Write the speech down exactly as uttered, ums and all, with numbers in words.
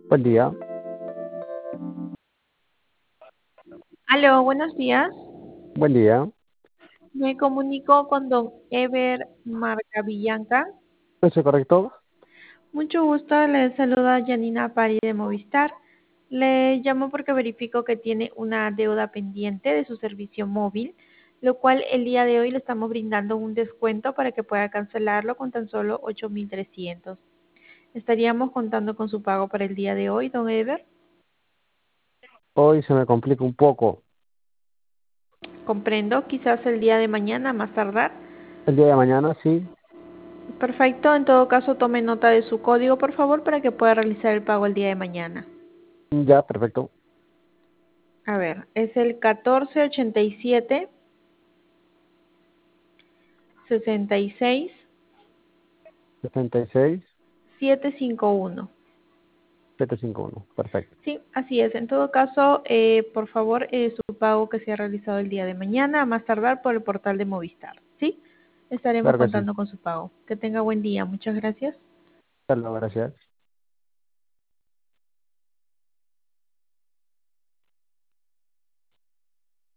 Buen día, Aló, buenos días. buen día. Me comunico con don Ever Marcavillanca. ¿Eso es correcto? Mucho gusto, le saluda Janina Pari de Movistar. Le llamo porque verifico que tiene una deuda pendiente de su servicio móvil, lo cual el día de hoy le estamos brindando un descuento para que pueda cancelarlo con tan solo ocho mil trescientos. ¿Estaríamos contando con su pago para el día de hoy, don Ever? Hoy se me complica un poco. Comprendo, quizás el día de mañana, a más tardar. El día de mañana, sí. Perfecto, en todo caso tome nota de su código por favor para que pueda realizar el pago el día de mañana. Ya, perfecto. A ver, es el catorce ochenta y siete sesenta y seis setenta y seis, setecientos cincuenta y uno. setecientos cincuenta y uno. Perfecto. Sí, así es. En todo caso, eh, por favor, eh, su pago que se ha realizado el día de mañana, a más tardar por el portal de Movistar. ¿Sí? Estaremos Claro que sí. contando con su pago. Que tenga buen día. Muchas gracias. Hasta luego, gracias.